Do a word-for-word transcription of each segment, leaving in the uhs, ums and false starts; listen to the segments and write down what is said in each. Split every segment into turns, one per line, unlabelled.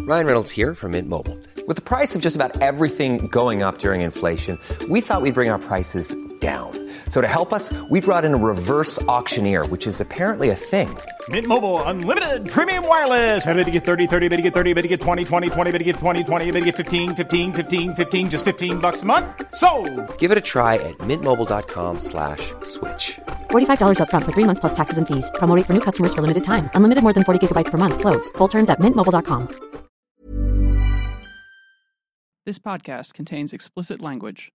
Ryan Reynolds here from Mint Mobile. With the price of just about everything going up during inflation, we thought we'd bring our prices down. So to help us, we brought in a reverse auctioneer, which is apparently a thing.
Mint Mobile Unlimited Premium Wireless. How to get thirty, thirty, how to get thirty, how to get twenty, twenty, twenty, how to get twenty, twenty, how to get fifteen, fifteen, fifteen, fifteen, just fifteen bucks a month? Sold!
Give it a try at mintmobile.com slash switch.
forty-five dollars up front for three months plus taxes and fees. Promo rate for new customers for limited time. Unlimited more than forty gigabytes per month. Slows full terms at mint mobile dot com.
This podcast contains explicit language.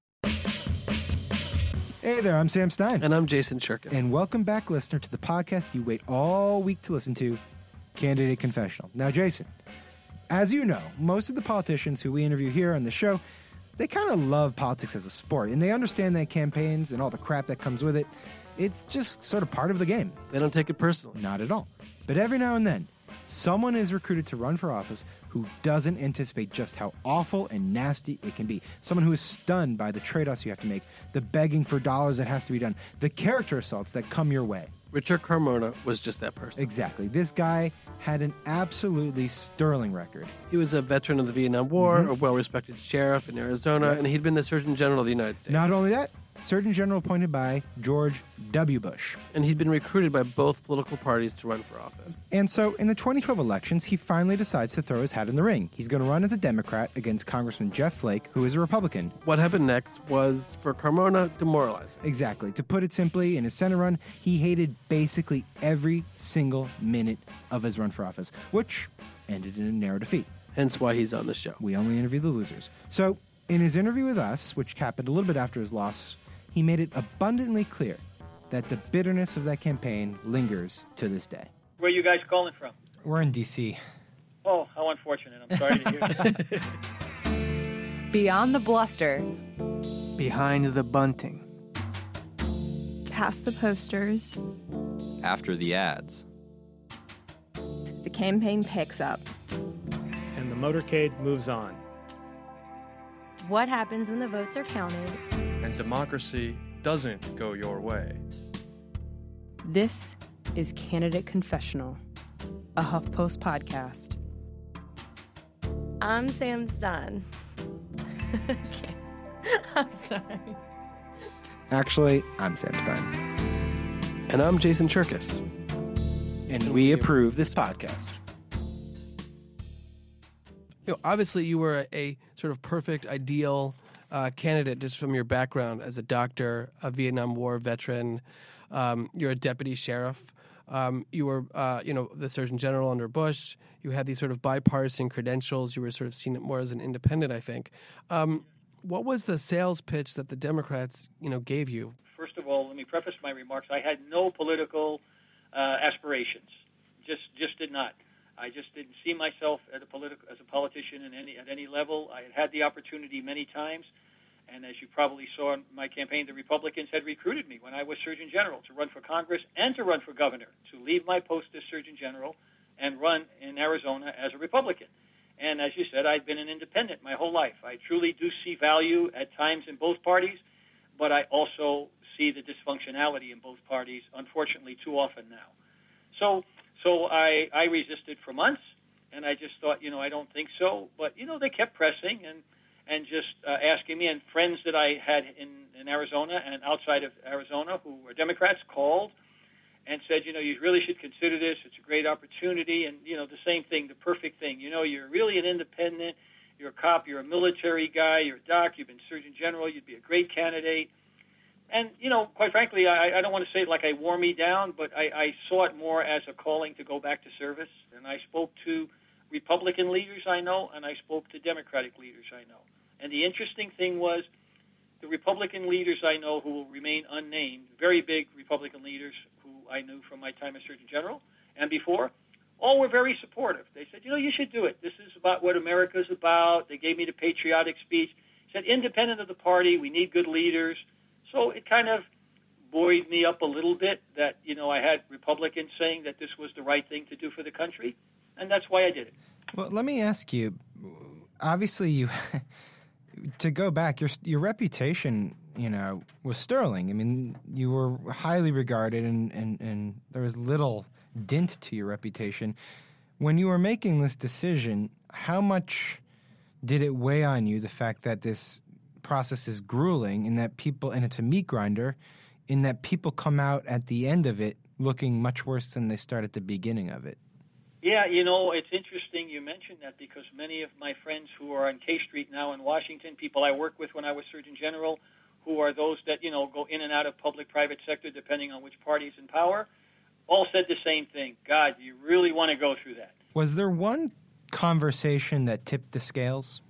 Hey there, I'm Sam Stein.
And I'm Jason Cherkis.
And welcome back, listener, to the podcast you wait all week to listen to, Candidate Confessional. Now, Jason, as you know, most of the politicians who we interview here on the show, they kind of love politics as a sport, and they understand that campaigns and all the crap that comes with it, it's just sort of part of the game.
They don't take it personally.
Not at all. But every now and then, someone is recruited to run for office who doesn't anticipate just how awful and nasty it can be. Someone who is stunned by the trade-offs you have to make, the begging for dollars that has to be done, the character assaults that come your way.
Richard Carmona was just that person.
Exactly. This guy had an absolutely sterling record.
He was a veteran of the Vietnam War,
Mm-hmm.
a well-respected sheriff in Arizona,
Right.
and he'd been the Surgeon General of the United States.
Not only that, Surgeon General appointed by George W. Bush.
And he'd been recruited by both political parties to run for office.
And so in the twenty twelve elections, he finally decides to throw his hat in the ring. He's going to run as a Democrat against Congressman Jeff Flake, who is a Republican.
What happened next was, for Carmona, demoralizing.
Exactly. To put it simply, in his Senate run, he hated basically every single minute of his run for office, which ended in a narrow defeat.
Hence why he's on the show.
We only interview the losers. So in his interview with us, which happened a little bit after his loss, he made it abundantly clear that the bitterness of that campaign lingers to this day.
Where are you guys calling from?
We're in D C
Oh, how unfortunate. I'm sorry to hear that.
Beyond the bluster.
Behind the bunting.
Past the posters.
After the ads.
The campaign picks up.
And the motorcade moves on.
What happens when the votes are counted?
And democracy doesn't go your way.
This is Candidate Confessional, a HuffPost podcast.
I'm Sam Stein. I'm sorry.
Actually, I'm Sam Stein.
And I'm Jason Cherkis.
And we approve this podcast.
You know, obviously, you were a, a sort of perfect, ideal uh, candidate just from your background as a doctor, a Vietnam War veteran. Um, you're a deputy sheriff. Um, you were, uh, you know, the Surgeon General under Bush. You had these sort of bipartisan credentials. You were sort of seen more as an independent, I think. Um, what was the sales pitch that the Democrats, you know, gave you?
First of all, let me preface my remarks. I had no political uh, aspirations. Just, just did not. I just didn't see myself as a political as a politician in any at any level. I had had the opportunity many times, and as you probably saw in my campaign, the Republicans had recruited me when I was Surgeon General to run for Congress and to run for governor, to leave my post as Surgeon General and run in Arizona as a Republican. And as you said, I've been an independent my whole life. I truly do see value at times in both parties, but I also see the dysfunctionality in both parties, unfortunately, too often now. So. So I, I resisted for months, and I just thought, you know, I don't think so. But, you know, they kept pressing and, and just uh, asking me, and friends that I had in, in Arizona and outside of Arizona who were Democrats called and said, you know, you really should consider this. It's a great opportunity. And, you know, the same thing, the perfect thing. You know, you're really an independent. You're a cop. You're a military guy. You're a doc. You've been Surgeon General. You'd be a great candidate. And, you know, quite frankly, I, I don't want to say it like I wore me down, but I, I saw it more as a calling to go back to service. And I spoke to Republican leaders I know, and I spoke to Democratic leaders I know. And the interesting thing was the Republican leaders I know who will remain unnamed, very big Republican leaders who I knew from my time as Surgeon General and before, all were very supportive. They said, you know, you should do it. This is about what America's about. They gave me the patriotic speech. Said, independent of the party, we need good leaders. So it kind of buoyed me up a little bit that, you know, I had Republicans saying that this was the right thing to do for the country, and that's why I did it.
Well, let me ask you, obviously you, to go back, your your reputation, you know, was sterling. I mean, you were highly regarded and, and, and there was little dint to your reputation. When you were making this decision, how much did it weigh on you, the fact that this process is grueling and that people, and it's a meat grinder, in that people come out at the end of it looking much worse than they start at the beginning of it?
Yeah, you know, it's interesting you mentioned that because many of my friends who are on K Street now in Washington, people I worked with when I was Surgeon General, who are those that, you know, go in and out of public-private sector depending on which party is in power, all said the same thing. God, you really want to go through that.
Was there one conversation that tipped the scales?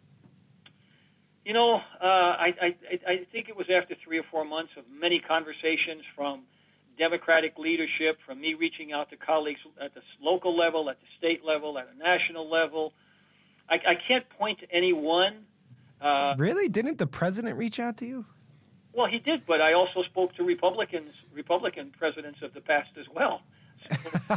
You know, uh, I, I, I think it was after three or four months of many conversations from Democratic leadership, from me reaching out to colleagues at the local level, at the state level, at a national level. I, I can't point to any one. Uh,
really? Didn't the president reach out to you?
Well, he did, but I also spoke to Republicans, Republican presidents of the past as well. So,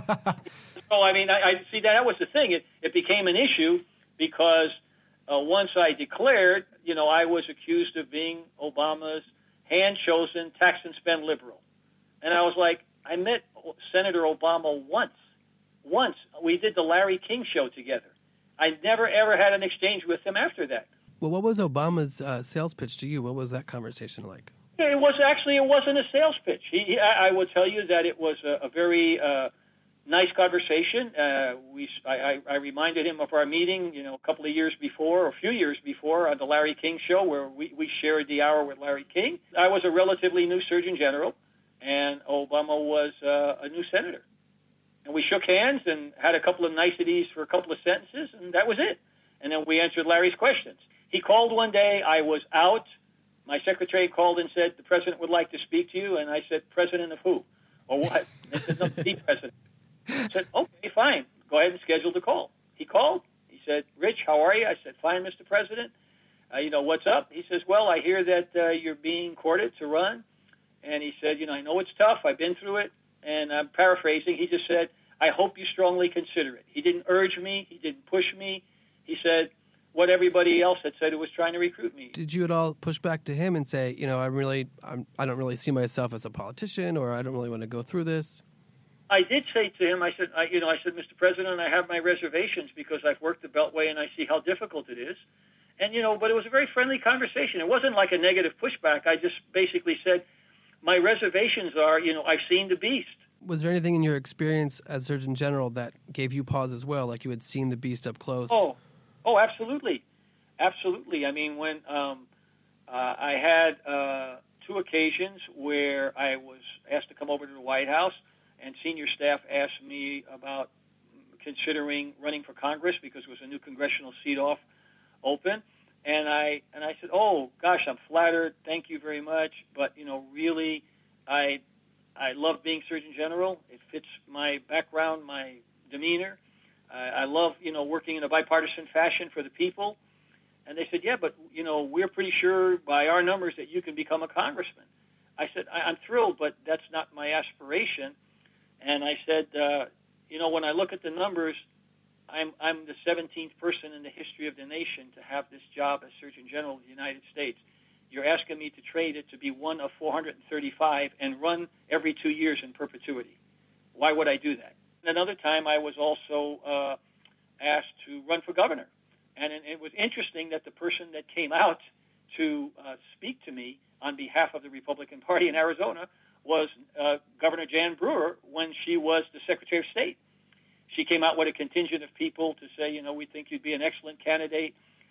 so I mean, I, I see that, that was the thing. It, it became an issue because uh, once I declared, you know, I was accused of being Obama's hand-chosen tax and spend liberal. And I was like, I met Senator Obama once. Once. We did the Larry King show together. I never, ever had an exchange with him after that.
Well, what was Obama's uh, sales pitch to you? What was that conversation like?
It was actually, it wasn't a sales pitch. He, he, I, I would tell you that it was a, a very uh, nice conversation. Uh, we, I, I reminded him of our meeting, you know, a couple of years before, or a few years before, on the Larry King show, where we, we shared the hour with Larry King. I was a relatively new Surgeon General, and Obama was uh, a new senator. And we shook hands and had a couple of niceties for a couple of sentences, and that was it. And then we answered Larry's questions. He called one day. I was out. My secretary called and said, the president would like to speak to you. And I said, president of who? Or what? They said, no, the president. I said, okay, fine. Go ahead and schedule the call. He called. He said, Rich, how are you? I said, fine, Mister President. Uh, you know, what's up? He says, well, I hear that uh, you're being courted to run. And he said, you know, I know it's tough. I've been through it. And I'm paraphrasing. He just said, I hope you strongly consider it. He didn't urge me. He didn't push me. He said what everybody else had said who was trying to recruit me.
Did you at all push back to him and say, you know, I'm really, I'm, I don't really see myself as a politician, or I don't really want to go through this?
I did say to him, I said, I, you know, I said, Mister President, I have my reservations because I've worked the Beltway and I see how difficult it is. And, you know, but it was a very friendly conversation. It wasn't like a negative pushback. I just basically said, my reservations are, you know, I've seen the beast.
Was there anything in your experience as Surgeon General that gave you pause as well, like you had seen the beast up close?
Oh, oh, absolutely. Absolutely. I mean, when um, uh, I had uh, two occasions where I was asked to come over to the White House, and senior staff asked me about considering running for Congress because there was a new congressional seat off open. And I and I said, oh, gosh, I'm flattered. Thank you very much. But, you know, really, I I love being Surgeon General. It fits my background, my demeanor. I, I love, you know, working in a bipartisan fashion for the people. And they said, yeah, but, you know, we're pretty sure by our numbers that you can become a congressman. I said, I, I'm thrilled, but that's not my aspiration. And I said, uh, you know, when I look at the numbers, I'm, I'm the seventeenth person in the history of the nation to have this job as Surgeon General of the United States. You're asking me to trade it to be one of four hundred thirty-five and run every two years in perpetuity. Why would I do that? Another time I was also uh, asked to run for governor. And it was interesting that the person that came out to uh, speak to me on behalf of the Republican Party in Arizona was uh, Governor Jan Brewer when she was the Secretary of State. She came out with a contingent of people to say, you know, we think you'd be an excellent candidate.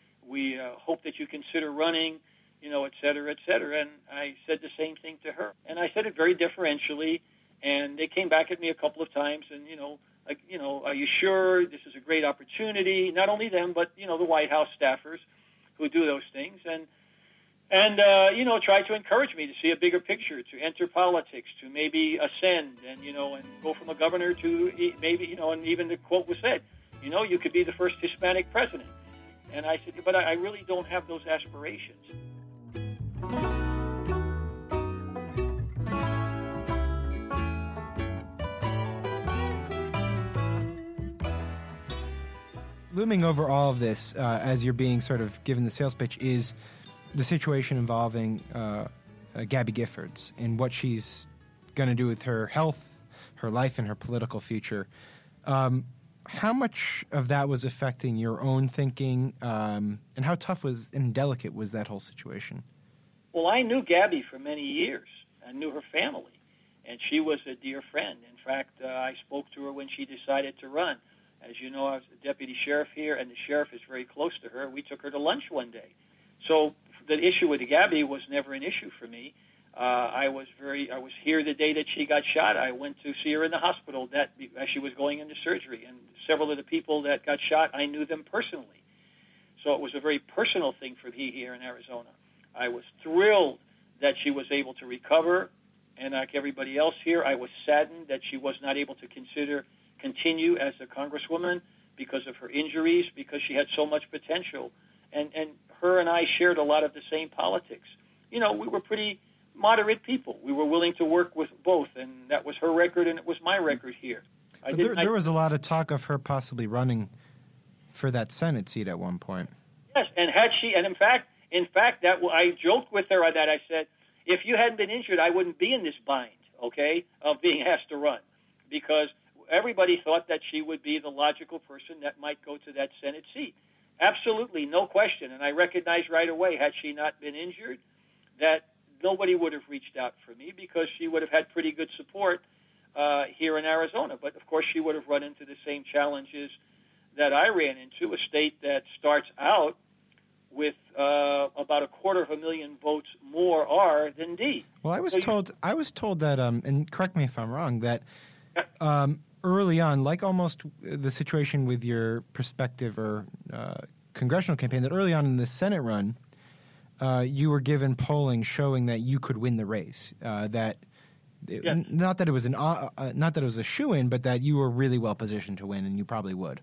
We uh, hope that you consider running, you know, et cetera, et cetera. And I said the same thing to her. And I said it very deferentially. And they came back at me a couple of times and, you know, like, you know, are you sure this is a great opportunity? Not only them, but, you know, the White House staffers who do those things. And, and uh, you know, try to encourage me to see a bigger picture, to enter politics, to maybe ascend and, you know, and go from a governor to maybe, you know, and even the quote was said, you know, you could be the first Hispanic president. And I said, but I really don't have those aspirations.
Looming over all of this, uh, as you're being sort of given the sales pitch, is the situation involving uh, uh, Gabby Giffords and what she's going to do with her health, her life, and her political future. Um, how much of that was affecting your own thinking, um, and how tough was and delicate was that whole situation?
Well, I knew Gabby for many years. I knew her family, and she was a dear friend. In fact, uh, I spoke to her when she decided to run. As you know, I was the deputy sheriff here, and the sheriff is very close to her. We took her to lunch one day. So the issue with Gabby was never an issue for me. Uh, I was very. I was here the day that she got shot. I went to see her in the hospital that as she was going into surgery, and several of the people that got shot, I knew them personally. So it was a very personal thing for me here in Arizona. I was thrilled that she was able to recover, and like everybody else here, I was saddened that she was not able to consider continue as a congresswoman because of her injuries, because she had so much potential. And, and her and I shared a lot of the same politics. You know, we were pretty moderate people. We were willing to work with both, and that was her record and it was my record here. I
But there, there was a lot of talk of her possibly running for that Senate seat at one point.
Yes, and had she, and in fact, in fact, that I joked with her that I said, if you hadn't been injured, I wouldn't be in this bind, okay, of being asked to run, because everybody thought that she would be the logical person that might go to that Senate seat. Absolutely, no question. And I recognized right away, had she not been injured, that nobody would have reached out for me because she would have had pretty good support uh, here in Arizona. But, of course, she would have run into the same challenges that I ran into, a state that starts out with uh, about a quarter of a million votes more R than D.
Well, I was
so
told
you,
I was told that, um, and correct me if I'm wrong, that um, early on, like almost the situation with your prospective or uh, congressional campaign, that early on in the Senate run, uh, you were given polling showing that you could win the race. Uh, that it,
yes.
n- not that it was an uh, uh, not that it was a shoo-in, but that you were really well positioned to win, and you probably would.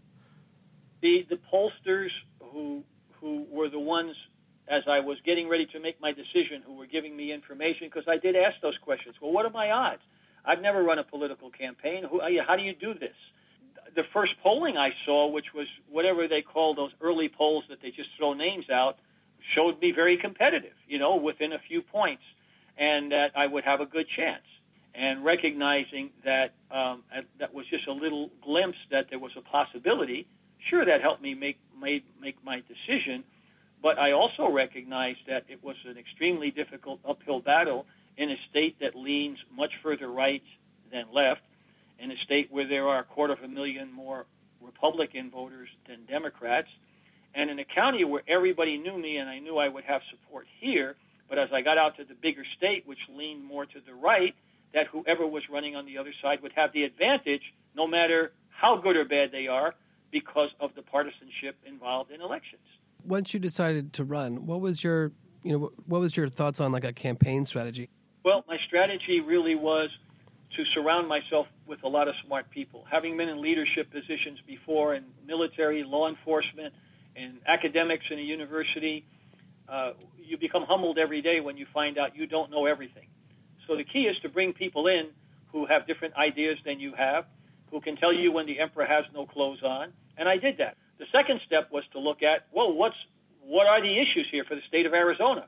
The the pollsters who who were the ones, as I was getting ready to make my decision, who were giving me information, because I did ask those questions. Well, what are my odds? I've never run a political campaign. Who, how do you do this? The first polling I saw, which was whatever they call those early polls that they just throw names out, showed me very competitive, you know, within a few points, and that I would have a good chance. And recognizing that um, that was just a little glimpse that there was a possibility, sure, that helped me make made, make my decision, but I also recognized that it was an extremely difficult uphill battle in a state that leans much further right than left, in a state where there are a quarter of a million more Republican voters than Democrats, and in a county where everybody knew me and I knew I would have support here, but as I got out to the bigger state, which leaned more to the right, that whoever was running on the other side would have the advantage, no matter how good or bad they are, because of the partisanship involved in elections.
Once you decided to run, what was your, you know, what was your thoughts on like a campaign strategy?
Well, my strategy really was to surround myself with a lot of smart people. Having been in leadership positions before in military, law enforcement, and academics in a university, uh, you become humbled every day when you find out you don't know everything. So the key is to bring people in who have different ideas than you have, who can tell you when the emperor has no clothes on, and I did that. The second step was to look at, well, what's what are the issues here for the state of Arizona?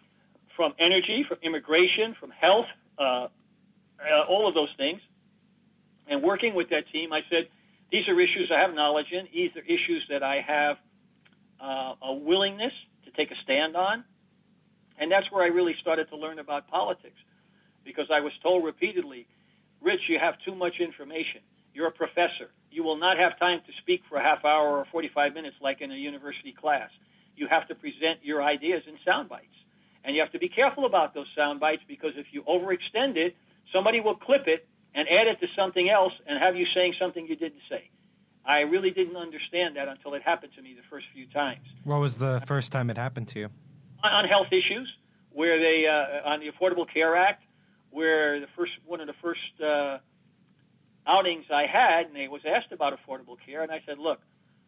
From energy, from immigration, from health, uh, uh, all of those things. And working with that team, I said, these are issues I have knowledge in. These are issues that I have uh, a willingness to take a stand on. And that's where I really started to learn about politics, because I was told repeatedly, Rich, you have too much information. You're a professor. You will not have time to speak for a half hour or forty-five minutes like in a university class. You have to present your ideas in sound bites. And you have to be careful about those sound bites, because if you overextend it, somebody will clip it and add it to something else and have you saying something you didn't say. I really didn't understand that until it happened to me the first few times.
What was the first time it happened to you?
On health issues, where they, uh, on the Affordable Care Act, where the first one of the first uh, outings I had, and they was asked about affordable care, and I said, look,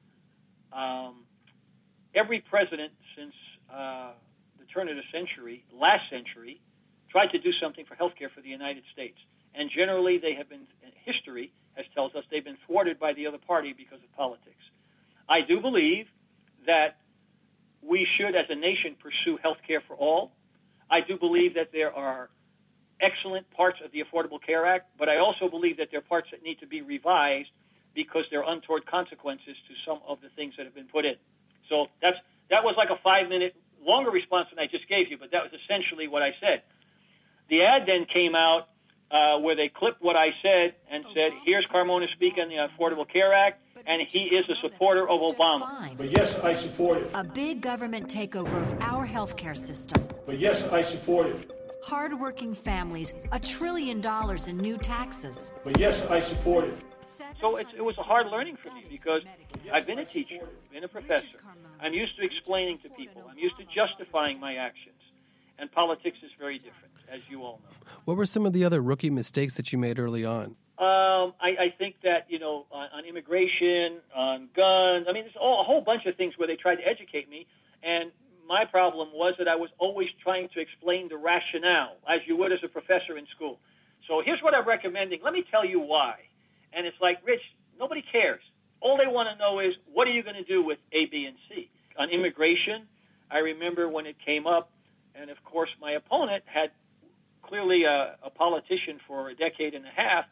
um, every president since uh, the turn of the century, last century, tried to do something for health care for the United States. And generally they have been, history has tells us they've been thwarted by the other party because of politics. I do believe that we should, as a nation, pursue health care for all. I do believe that there are excellent parts of the Affordable Care Act, but I also believe that there are parts that need to be revised because there are untoward consequences to some of the things that have been put in. So that's that was like a five-minute longer response than I just gave you, but that was essentially what I said. The ad then came out uh, where they clipped what I said and said, here's Carmona speaking on the Affordable Care Act, and he is a supporter of Obama.
But yes, I support it.
A big government takeover of our healthcare system.
But yes, I support it.
Hardworking families, a trillion dollars in new taxes.
But yes, I support it.
So it's, it was a hard learning for me because I've been a teacher, been a professor. I'm used to explaining to people. I'm used to justifying my actions. And politics is very different, as you all know.
What were some of the other rookie mistakes that you made early on?
Um, I, I think that, you know, on, on immigration, on guns, I mean, there's all, a whole bunch of things where they tried to educate me. And my problem was that I was always trying to explain the rationale, as you would as a professor in school. So here's what I'm recommending. Let me tell you why. And it's like, Rich, nobody cares. All they want to know is, what are you going to do with A, B, and C? On immigration, I remember when it came up, and of course my opponent had clearly a, a politician for a decade and a half,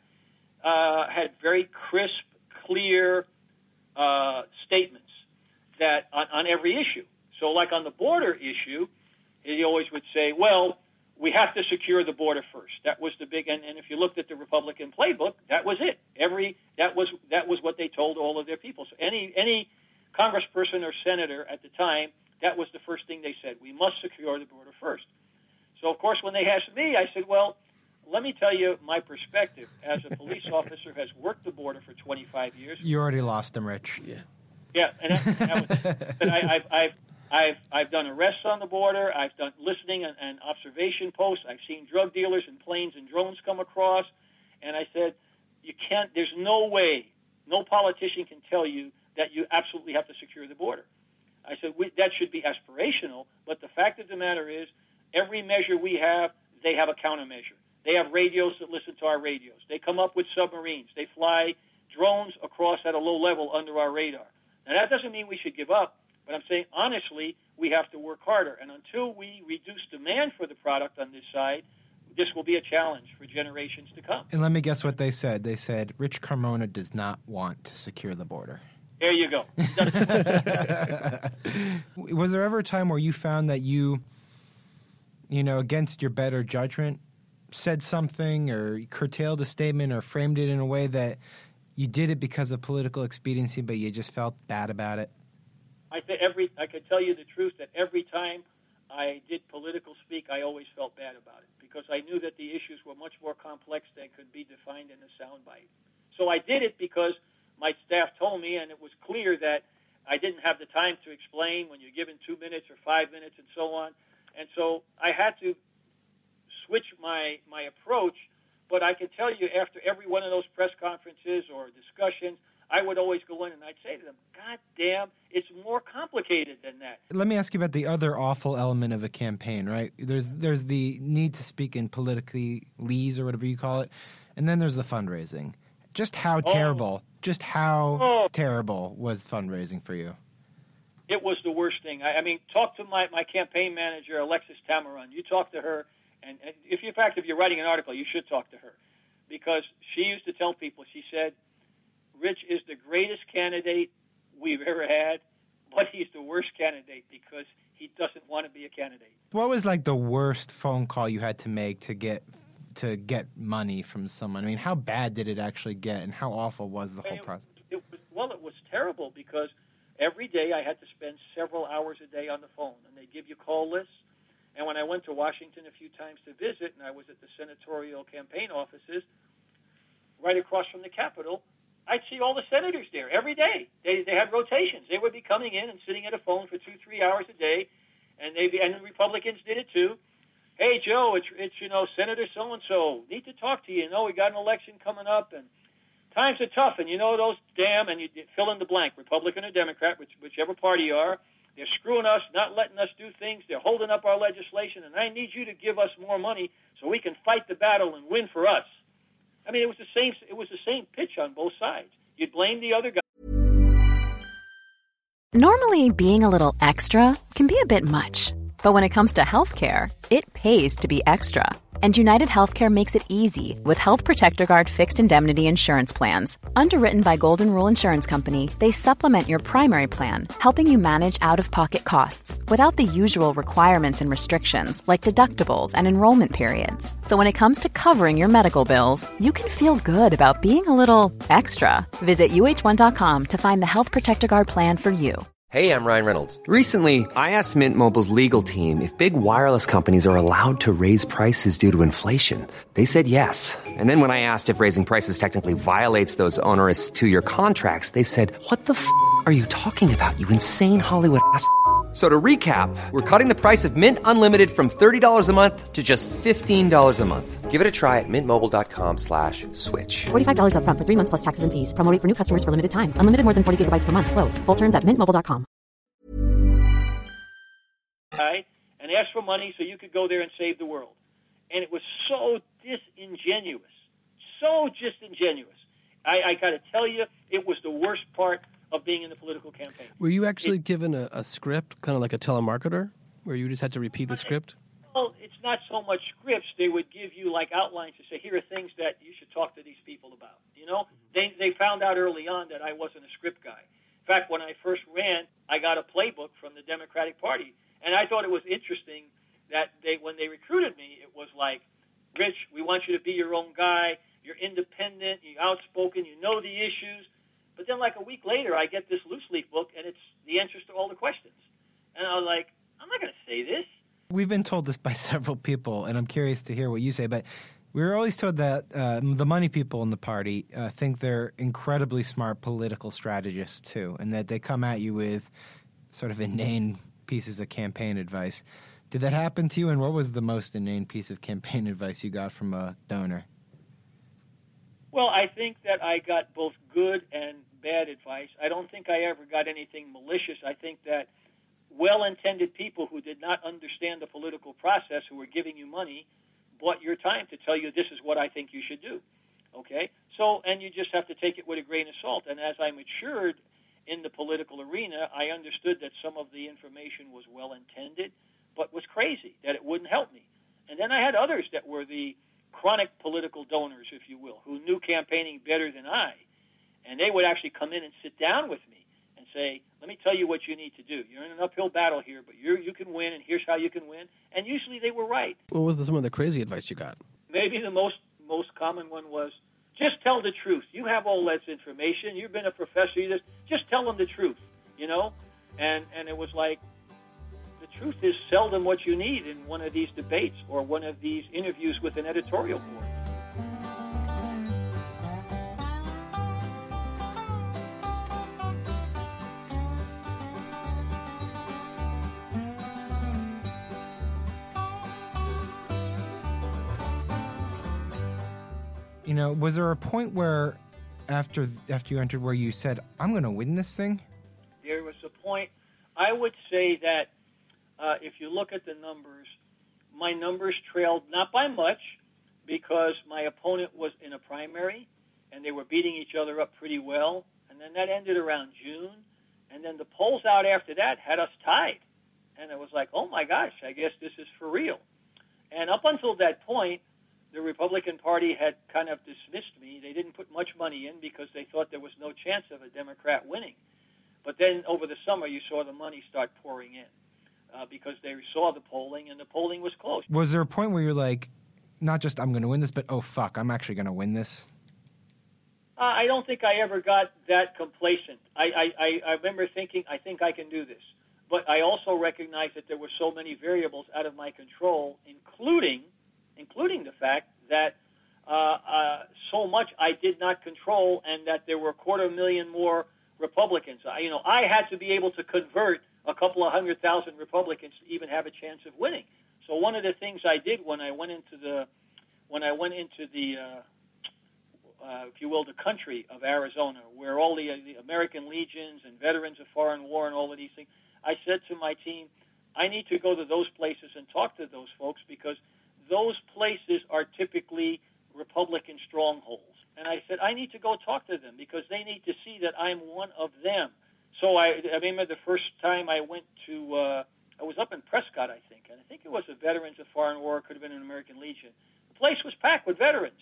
uh, had very crisp, clear uh, statements that on, on every issue. So like on the border issue, he always would say, well, we have to secure the border first. That was the big, and, and if you looked at the Republican playbook, that was it. Every that was that was what they told all of their people. So any any congressperson or senator at the time, that was the first thing they said. We must secure the border first. So of course, when they asked me, I said, well, let me tell you my perspective as a police officer who has worked the border for twenty-five years.
You already lost them, Rich.
Yeah.
Yeah, and that, that was, but I, I've, I've I've I've done arrests on the border. I've done listening and, and observation posts. I've seen drug dealers in planes and drones come across, and I said, you can't. There's no way, no politician can tell you that you absolutely have to secure the border. I said we, that should be aspirational, but the fact of the matter is, every measure we have, they have a countermeasure. They have radios that listen to our radios. They come up with submarines. They fly drones across at a low level under our radar. Now that doesn't mean we should give up. But I'm saying, honestly, we have to work harder. And until we reduce demand for the product on this side, this will be a challenge for generations to come.
And let me guess what they said. They said, Rich Carmona does not want to secure the border.
There you go.
Was there ever a time where you found that you, you know, against your better judgment, said something or curtailed a statement or framed it in a way that you did it because of political expediency, but you just felt bad about it?
I th- every I can tell you the truth that every time I did political speak, I always felt bad about it because I knew that the issues were much more complex than could be defined in a soundbite. So I did it because my staff told me, and it was clear that I didn't have the time to explain when you're given two minutes or five minutes and so on. And so I had to switch my, my approach. But I can tell you, after every one of those press conferences or discussions, I would always go in and I'd say to them, God damn, it's more complicated than that.
Let me ask you about the other awful element of a campaign, right? There's there's the need to speak in politically lees or whatever you call it, and then there's the fundraising. Just how
Oh.
terrible, just how
Oh.
terrible was fundraising for you?
It was the worst thing. I, I mean, talk to my, my campaign manager, Alexis Tamaran. You talk to her, and, and if you, in fact, if you're writing an article, you should talk to her. Because she used to tell people, she said, Rich is the greatest candidate we've ever had, but he's the worst candidate because he doesn't want to be a candidate.
What was like the worst phone call you had to make to get to get money from someone? I mean, how bad did it actually get, and how awful was the whole
It-
process?
It was, well, it was terrible because every day I had to spend several hours a day on the phone, and they give you call lists. And when I went to Washington a few times to visit, and I was at the senatorial campaign offices right across from the Capitol, I'd see all the senators there every day. They they had rotations. They would be coming in and sitting at a phone for two, three hours a day, and they and the Republicans did it too. Hey Joe, it's it's you know Senator so and so. Need to talk to you. You know we got an election coming up, and times are tough. And you know those damn and you fill in the blank, Republican or Democrat, which, whichever party you are. They're screwing us, not letting us do things. They're holding up our legislation, and I need you to give us more money so we can fight the battle and win for us. I mean, it was the same. It was the same pitch on both sides. You'd blame the other guy.
Normally, being a little extra can be a bit much, but when it comes to healthcare, it pays to be extra. And United Healthcare makes it easy with Health Protector Guard fixed indemnity insurance plans. Underwritten by Golden Rule Insurance Company, they supplement your primary plan, helping you manage out-of-pocket costs without the usual requirements and restrictions like deductibles and enrollment periods. So when it comes to covering your medical bills, you can feel good about being a little extra. Visit U H one dot com to find the Health Protector Guard plan for you.
Hey, I'm Ryan Reynolds. Recently, I asked Mint Mobile's legal team if big wireless companies are allowed to raise prices due to inflation. They said yes. And then when I asked if raising prices technically violates those onerous two-year contracts, they said, what the f*** are you talking about, you insane Hollywood ass f- So to recap, we're cutting the price of Mint Unlimited from thirty dollars a month to just fifteen dollars a month. Give it a try at mintmobile.com slash switch.
forty-five dollars up front for three months plus taxes and fees. Promo rate for new customers for limited time. Unlimited more than forty gigabytes per month. Slows full terms at mint mobile dot com.
And asked for money so you could go there and save the world. And it was so disingenuous. So disingenuous. I, I got to tell you, it was the worst part of being in the political campaign.
Were you actually
it,
given a, a script, kind of like a telemarketer, where you just had to repeat the script?
Well, it's not so much scripts. They would give you like outlines to say, here are things that you should talk to these people about. You know, they they found out early on that I wasn't a script guy. In fact, when I first ran, I got a playbook from the Democratic Party, and I thought it was interesting that they when they recruited me, it was like, Rich, we want you to be your own guy. You're independent. You're outspoken. You know the issues. But then like a week later, I get this loose leaf book, and it's the answers to all the questions. And I was like, I'm not going to say this.
We've been told this by several people, and I'm curious to hear what you say. But we were always told that uh, the money people in the party uh, think they're incredibly smart political strategists, too, and that they come at you with sort of inane pieces of campaign advice. Did that happen to you, and what was the most inane piece of campaign advice you got from a donor?
Well, I think that I got both good and bad advice. I don't think I ever got anything malicious. I think that well-intended people who did not understand the political process, who were giving you money, bought your time to tell you this is what I think you should do. Okay? So, and you just have to take it with a grain of salt. And as I matured in the political arena, I understood that some of the information was well-intended, but was crazy, that it wouldn't help me. And then I had others that were the chronic political donors, if you will, who knew campaigning better than I. And they would actually come in and sit down with me and say, let me tell you what you need to do. You're in an uphill battle here, but you you can win, and here's how you can win. And usually they were right.
What was the, some of the crazy advice you got?
Maybe the most most common one was, just tell the truth. You have all that information. You've been a professor. You just, just tell them the truth, you know? And and it was like, the truth is seldom what you need in one of these debates or one of these interviews with an editorial board.
You know, was there a point where, after after you entered, where you said, I'm going to win this thing?
There was a point. I would say that uh, if you look at the numbers, my numbers trailed not by much because my opponent was in a primary, and they were beating each other up pretty well. And then that ended around June. And then the polls out after that had us tied. And it was like, oh, my gosh, I guess this is for real. And up until that point, the Republican Party had kind of dismissed me. They didn't put much money in because they thought there was no chance of a Democrat winning. But then over the summer, you saw the money start pouring in uh, because they saw the polling, and the polling was close.
Was there a point where you're like, not just I'm going to win this, but oh, fuck, I'm actually going to win this?
Uh, I don't think I ever got that complacent. I, I, I remember thinking, I think I can do this. But I also recognized that there were so many variables out of my control, including including the fact that uh, uh, so much I did not control, and that there were a quarter million more Republicans. I, you know, I had to be able to convert a couple of hundred thousand Republicans to even have a chance of winning. So one of the things I did when I went into the when I went into the uh, uh, if you will, the country of Arizona, where all the, uh, the American legions and veterans of foreign war and all of these things, I said to my team, I need to go to those places and talk to those folks, because those places are typically Republican strongholds. And I said, I need to go talk to them because they need to see that I'm one of them. So I, I remember the first time I went to uh, I was up in Prescott, I think, and I think it was a Veterans of Foreign War, could have been an American Legion. The place was packed with veterans,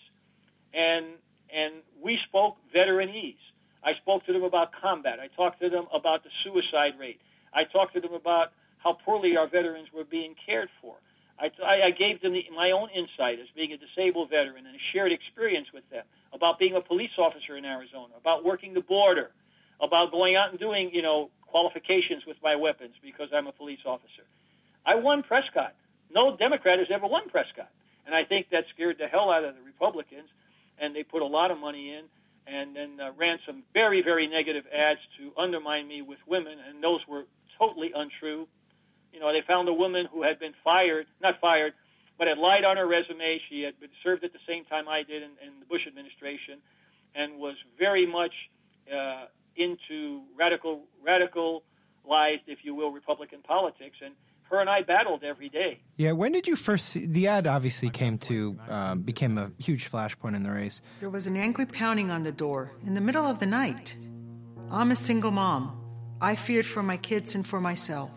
and and we spoke veteranese. I spoke to them about combat. I talked to them about the suicide rate. I talked to them about how poorly our veterans were being cared for. I, I gave them the, my own insight as being a disabled veteran and a shared experience with them about being a police officer in Arizona, about working the border, about going out and doing, you know, qualifications with my weapons because I'm a police officer. I won Prescott. No Democrat has ever won Prescott. And I think that scared the hell out of the Republicans, and they put a lot of money in and then uh, ran some very, very negative ads to undermine me with women, and those were totally untrue. You know, they found a woman who had been fired, not fired, but had lied on her resume. She had been served at the same time I did in, in the Bush administration and was very much uh, into radical, radicalized, if you will, Republican politics. And her and I battled every day.
Yeah, when did you first see, the ad obviously came to, um, became a huge flashpoint in the race.
There was an angry pounding on the door in the middle of the night. I'm a single mom. I feared for my kids and for myself.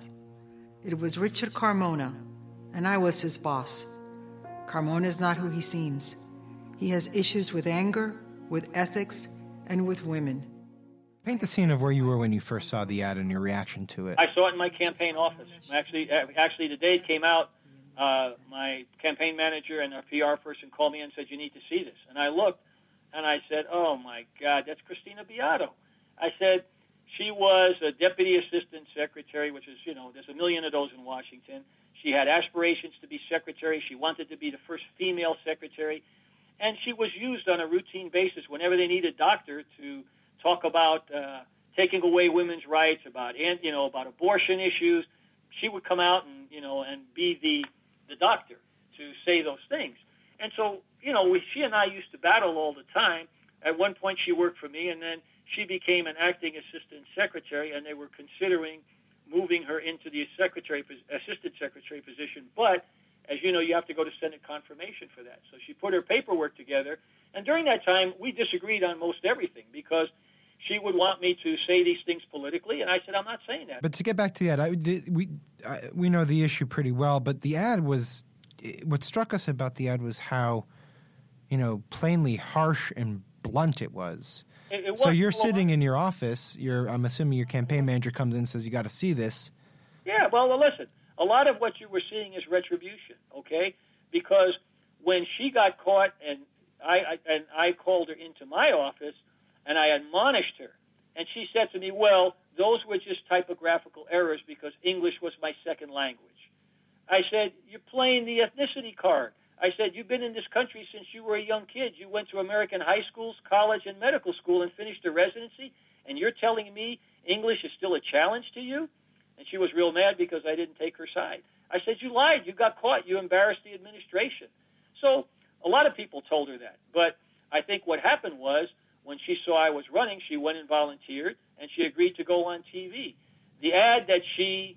It was Richard Carmona, and I was his boss. Carmona is not who he seems. He has issues with anger, with ethics, and with women.
Paint the scene of where you were when you first saw the ad and your reaction to it.
I saw it in my campaign office. Actually, actually, the day it came out, uh, my campaign manager and our P R person called me and said, "You need to see this." And I looked, and I said, "Oh my God, that's Christina Beato." I said, she was a deputy assistant secretary, which is, you know, there's a million of those in Washington. She had aspirations to be secretary. She wanted to be the first female secretary. And she was used on a routine basis whenever they needed a doctor to talk about uh, taking away women's rights, about, and, you know, about abortion issues. She would come out and, you know, and be the, the doctor to say those things. And so, you know, we, she and I used to battle all the time. At one point she worked for me, and then she became an acting assistant secretary, and they were considering moving her into the secretary, assistant secretary position. But, as you know, you have to go to Senate confirmation for that. So she put her paperwork together, and during that time, we disagreed on most everything because she would want me to say these things politically, and I said, I'm not saying that.
But to get back to the ad, I, the, we I, we know the issue pretty well, but the ad was, what struck us about the ad was how, you know, plainly harsh and blunt it was.
It, it
so
was,
you're
well,
sitting in your office. You're, I'm assuming your campaign manager comes in and says, you got to see this.
Yeah, well, well, listen, a lot of what you were seeing is retribution, okay? Because when she got caught and I, I and I called her into my office and I admonished her, and she said to me, well, those were just typographical errors because English was my second language. I said, you're playing the ethnicity card. I said, you've been in this country since you were a young kid. You went to American high schools, college, and medical school and finished a residency, and you're telling me English is still a challenge to you? And she was real mad because I didn't take her side. I said, you lied. You got caught. You embarrassed the administration. So a lot of people told her that. But I think what happened was when she saw I was running, she went and volunteered, and she agreed to go on T V. The ad that she...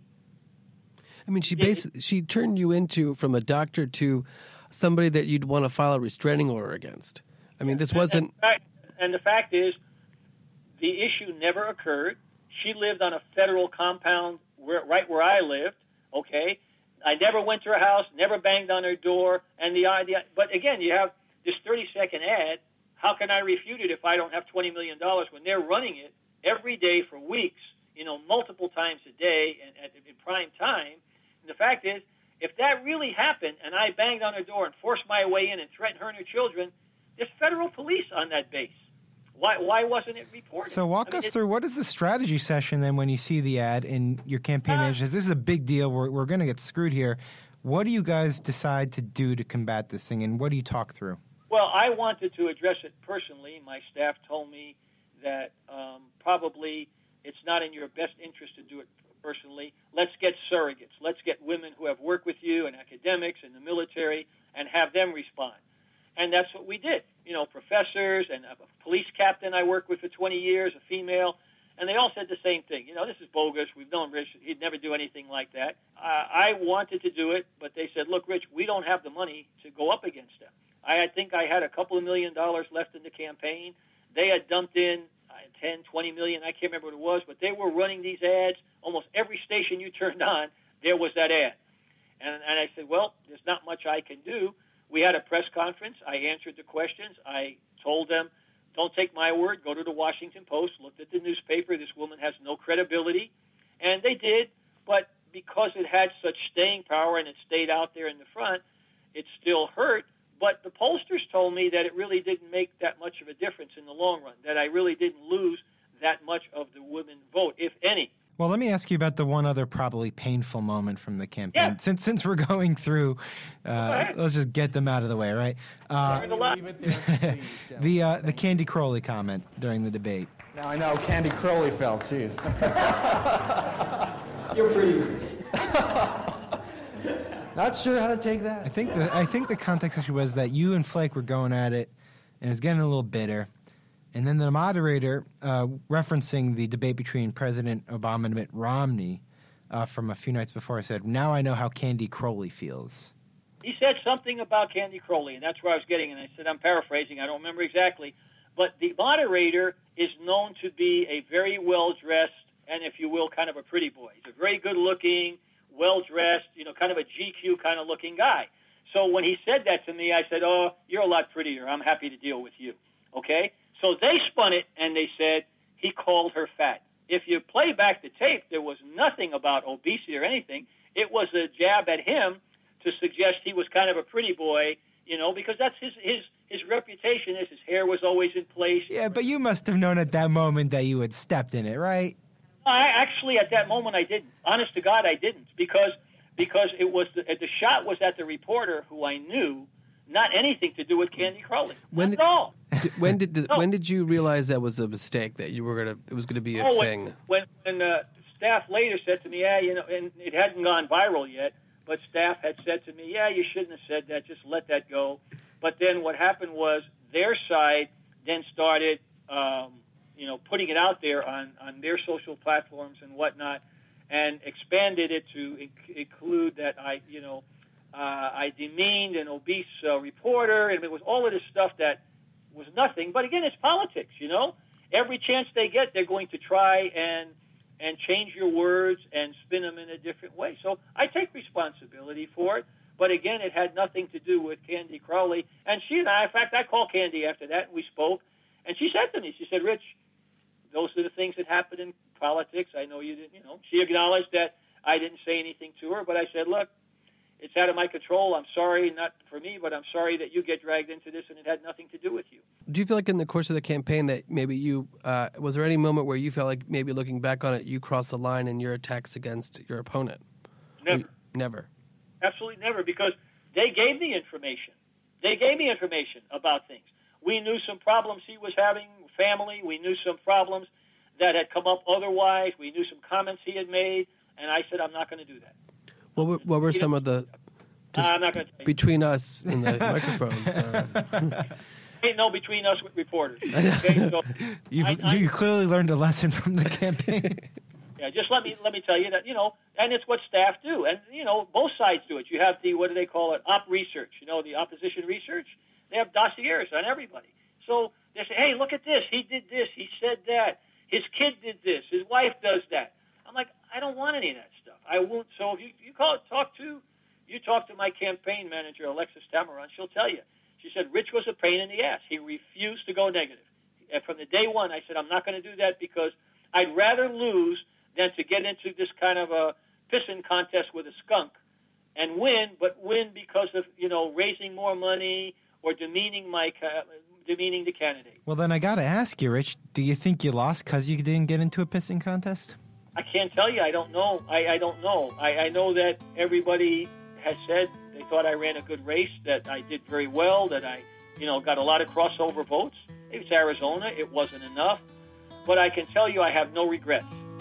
I mean, she basically, she turned you into, from a doctor to somebody that you'd want to file a restraining order against. I mean, this wasn't...
And, and, and the fact is, the issue never occurred. She lived on a federal compound where, right where I lived, okay? I never went to her house, never banged on her door, and the idea... But again, you have this thirty-second ad. How can I refute it if I don't have twenty million dollars when they're running it every day for weeks, you know, multiple times a day and at, in prime time? And the fact is, if that really happened and I banged on her door and forced my way in and threatened her and her children, there's federal police on that base. Why why wasn't it reported?
So walk I mean, us through, what is the strategy session then when you see the ad and your campaign uh, manager says, this is a big deal, we're, we're going to get screwed here. What do you guys decide to do to combat this thing, and what do you talk through?
Well, I wanted to address it personally. My staff told me that um, probably it's not in your best interest to do it personally. Let's get surrogates. Let's get women who have worked with you and academics and the military and have them respond. And that's what we did. You know, professors and a police captain I worked with for twenty years, a female, and they all said the same thing. You know, this is bogus. We've known Rich. He'd never do anything like that. Uh, I wanted to do it, but they said, look, Rich, we don't have the money to go up against them. I think I had a couple of million dollars left in the campaign. They had dumped in uh, ten, twenty million. I can't remember what it was, but they were running these ads. Almost every station you turned on, there was that ad. And, and I said, well, there's not much I can do. We had a press conference. I answered the questions. I told them, don't take my word. Go to the Washington Post. Looked at the newspaper. This woman has no credibility. And they did. But because it had such staying power and it stayed out there in the front, it still hurt. But the pollsters told me that it really didn't make that much of a difference in the long run, that I really didn't lose that much of the women vote, if any.
Well, let me ask you about the one other probably painful moment from the campaign.
Yeah.
Since since we're going through, uh, let's just get them out of the way, right? Uh, the uh, the Candy Crowley comment during the debate.
Now I know Candy Crowley fell. Jeez.
You're pretty.
Not sure how to take that.
I think the I think the context actually was that you and Flake were going at it, and it was getting a little bitter. And then the moderator, uh, referencing the debate between President Obama and Mitt Romney uh, from a few nights before, said, now I know how Candy Crowley feels.
He said something about Candy Crowley, and that's where I was getting. And I said, I'm paraphrasing. I don't remember exactly. But the moderator is known to be a very well-dressed and, if you will, kind of a pretty boy. He's a very good-looking, well-dressed, you know, kind of a G Q kind of looking guy. So when he said that to me, I said, oh, you're a lot prettier. I'm happy to deal with you. Okay? So they spun it, and they said he called her fat. If you play back the tape, there was nothing about obesity or anything. It was a jab at him to suggest he was kind of a pretty boy, you know, because that's his his his reputation is his hair was always in place.
Yeah, but you must have known at that moment that you had stepped in it, right?
I actually, at that moment, I didn't. Honest to God, I didn't, because because it was the, the shot was at the reporter who I knew, not anything to do with Candy Crowley.
When
Not
did,
at all.
When did the,
No.
when did you realize that was a mistake, that you were gonna it was gonna be a
Oh,
thing?
When when, when uh, staff later said to me, yeah, you know, and it hadn't gone viral yet, but staff had said to me, yeah, you shouldn't have said that. Just let that go. But then what happened was their side then started, um, you know, putting it out there on, on their social platforms and whatnot, and expanded it to inc- include that I, you know, uh, I demeaned an obese uh, reporter, and it was all of this stuff that was nothing. But again, it's politics, you know. Every chance they get, they're going to try and and change your words and spin them in a different way. So I take responsibility for it. But again, it had nothing to do with Candy Crowley. And she and I, in fact, I called Candy after that, and we spoke. And she said to me, she said, Rich, those are the things that happen in politics. I know you didn't, you know. She acknowledged that I didn't say anything to her, but I said, look, it's out of my control. I'm sorry, not for me, but I'm sorry that you get dragged into this, and it had nothing to do with you.
Do you feel like in the course of the campaign that maybe you uh, was there any moment where you felt like maybe looking back on it, you crossed the line in your attacks against your opponent?
Never.
You, never.
Absolutely never, because they gave me information. They gave me information about things. We knew some problems he was having, family. We knew some problems that had come up otherwise. We knew some comments he had made, and I said, I'm not going to do that.
What were, what were some of the just
I'm not going to
between us and the microphones? Uh,
Ain't no between us with reporters. Okay, so
You've,
I, I,
you clearly learned a lesson from the campaign.
yeah, just let me let me tell you that, you know, and it's what staff do, and you know, both sides do it. You have the what do they call it, op research. You know, the opposition research. They have dossiers on everybody. So they say, hey, look at this. He did this. He said that. His kid did this. His wife does that. I'm like, I don't want any of that stuff. I won't. So if you, you call it, talk to, you talk to my campaign manager, Alexis Tamaron, she'll tell you. She said, Rich was a pain in the ass. He refused to go negative. And from the day one, I said, I'm not going to do that because I'd rather lose than to get into this kind of a pissing contest with a skunk and win, but win because of, you know, raising more money or demeaning my demeaning the candidate.
Well, then I got to ask you, Rich, do you think you lost because you didn't get into a pissing contest?
I can't tell you. I don't know. I, I don't know. I, I know that everybody has said they thought I ran a good race, that I did very well, that I, you know, got a lot of crossover votes. It was Arizona. It wasn't enough. But I can tell you I have no regrets.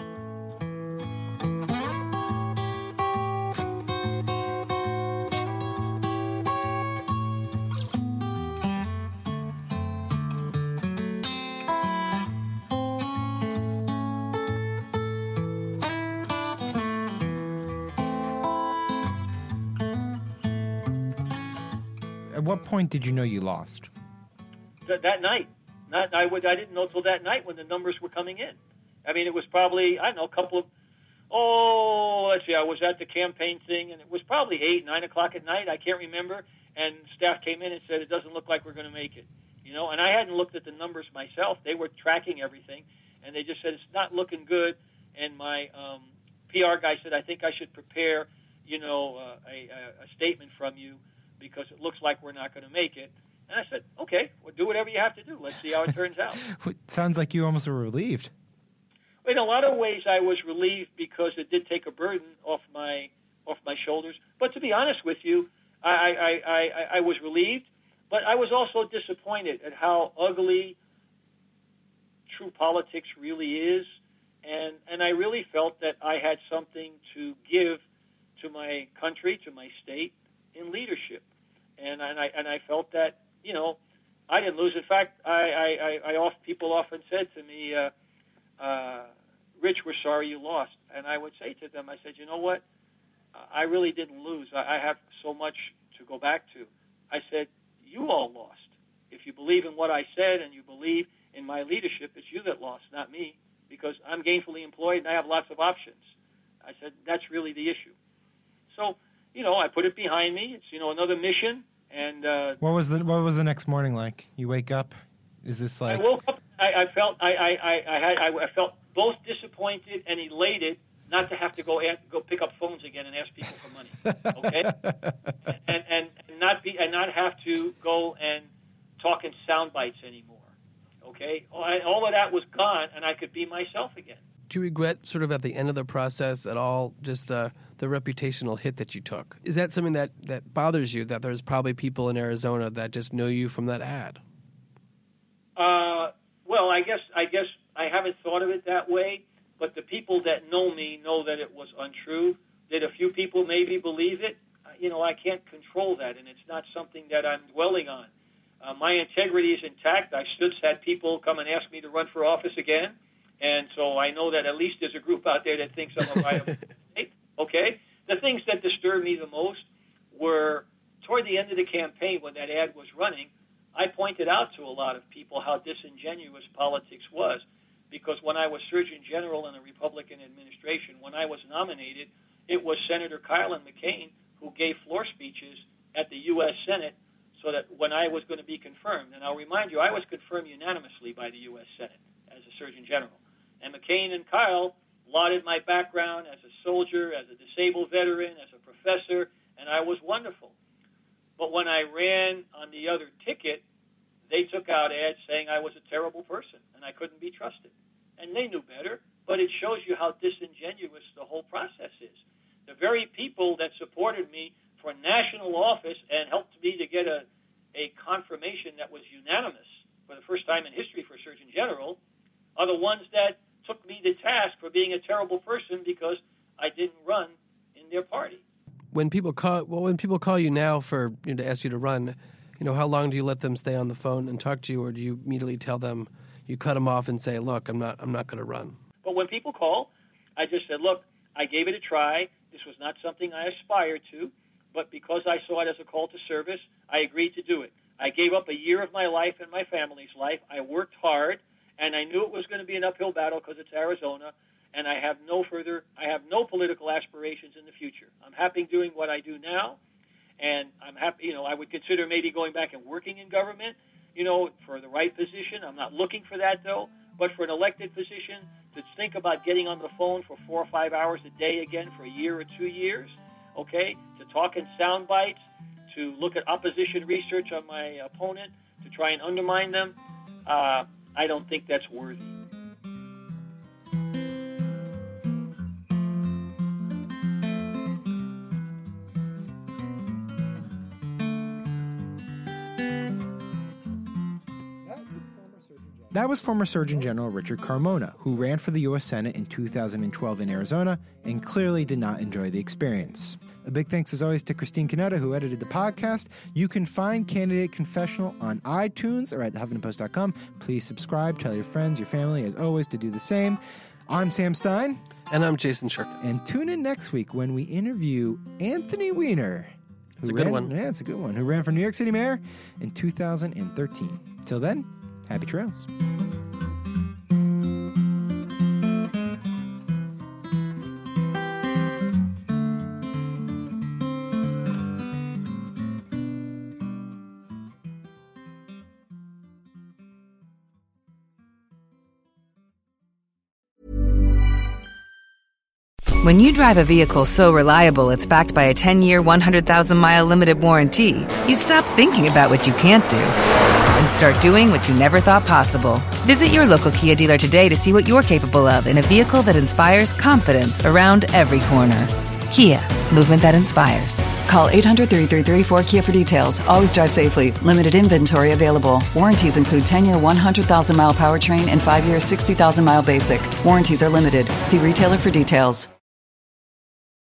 At what point did you know you lost?
Th- that night. Not, I, would, I didn't know till that night when the numbers were coming in. I mean, it was probably, I don't know, a couple of, Oh, let's see, I was at the campaign thing, and it was probably eight, nine o'clock at night. I can't remember. And staff came in and said, it doesn't look like we're going to make it. You know, and I hadn't looked at the numbers myself. They were tracking everything, and they just said, it's not looking good. And my um, P R guy said, I think I should prepare, you know, uh, a, a statement from you because it looks like we're not going to make it. And I said, okay, well, do whatever you have to do. Let's see how it turns out.
It sounds like you almost were relieved.
In a lot of ways, I was relieved because it did take a burden off my off my shoulders. But to be honest with you, I, I, I, I was relieved, but I was also disappointed at how ugly true politics really is. And, and I really felt that I had something to give to my country, to my state, in leadership. And, and, I, and I felt that, you know, I didn't lose. In fact, I, I, I, I oft, people often said to me, uh, uh, Rich, we're sorry you lost. And I would say to them, I said, you know what? I really didn't lose. I, I have so much to go back to. I said, you all lost. If you believe in what I said and you believe in my leadership, it's you that lost, not me, because I'm gainfully employed and I have lots of options. I said, that's really the issue. So, you know, I put it behind me. It's, you know, another mission. And uh,
what was the what was the next morning like? You wake up, is this like?
I woke up. I, I felt I I, I, I had I, I felt both disappointed and elated not to have to go ask, go pick up phones again and ask people for money. Okay, and, and and not be and not have to go and talk in sound bites anymore. Okay, all, all of that was gone, and I could be myself again.
Do you regret, sort of at the end of the process at all, just the the reputational hit that you took? Is that something that, that bothers you, that there's probably people in Arizona that just know you from that ad?
Uh, well, I guess I guess I haven't thought of it that way, but the people that know me know that it was untrue. Did a few people maybe believe it? You know, I can't control that, and it's not something that I'm dwelling on. Uh, my integrity is intact. I stood had people come and ask me to run for office again, and so I know that at least there's a group out there that thinks I'm a viable candidate. Okay? The things that disturbed me the most were toward the end of the campaign when that ad was running, I pointed out to a lot of people how disingenuous politics was, because when I was Surgeon General in the Republican administration, when I was nominated, it was Senator Kylan McCain who gave floor speeches at the U S Senate so that when I was going to be confirmed, and I'll remind you, I was confirmed unanimously by the U S Senate as a Surgeon General. And McCain and Kyle lauded my background as a soldier, as a disabled veteran, as a professor, and I was wonderful. But when I ran on the other ticket, they took out ads saying I was a terrible person and I couldn't be trusted. And they knew better, but it shows you how disingenuous the whole process is. The very people that supported me for national office and helped me to get a, a confirmation that was unanimous for the first time in history for Surgeon General are the ones that took me to task for being a terrible person because I didn't run in their party.
When people call, well, when people call you now for you know, to ask you to run, you know, how long do you let them stay on the phone and talk to you, or do you immediately tell them, you cut them off and say, look, I'm not, I'm not going to run?
But when people call, I just said, look, I gave it a try. This was not something I aspired to, but because I saw it as a call to service, I agreed to do it. I gave up a year of my life and my family's life. I worked hard, and I knew it was going to be an uphill battle because it's Arizona, and I have no further, I have no political aspirations in the future. I'm happy doing what I do now, and I'm happy, you know, I would consider maybe going back and working in government, you know, for the right position. I'm not looking for that, though, but for an elected position, to think about getting on the phone for four or five hours a day again for a year or two years, okay, to talk in sound bites, to look at opposition research on my opponent, to try and undermine them, uh, I don't think that's worthy.
That was former Surgeon General Richard Carmona, who ran for the U S Senate in two thousand twelve in Arizona and clearly did not enjoy the experience. A big thanks, as always, to Christine Canetta, who edited the podcast. You can find Candidate Confessional on iTunes or at the huffington post dot com. Please subscribe, tell your friends, your family, as always, to do the same. I'm Sam Stein.
And I'm Jason Shirkus.
And tune in next week when we interview Anthony Weiner.
It's a
ran,
good one.
Yeah, it's a good one. Who ran for New York City Mayor in two thousand thirteen. Till then, happy trails.
When you drive a vehicle so reliable it's backed by a ten-year, one hundred thousand mile limited warranty, you stop thinking about what you can't do and start doing what you never thought possible. Visit your local Kia dealer today to see what you're capable of in a vehicle that inspires confidence around every corner. Kia, movement that inspires.
Call eight hundred, three three three, four K I A for details. Always drive safely. Limited inventory available. Warranties include ten-year, one hundred thousand mile powertrain and five-year, sixty thousand mile basic. Warranties are limited. See retailer for details.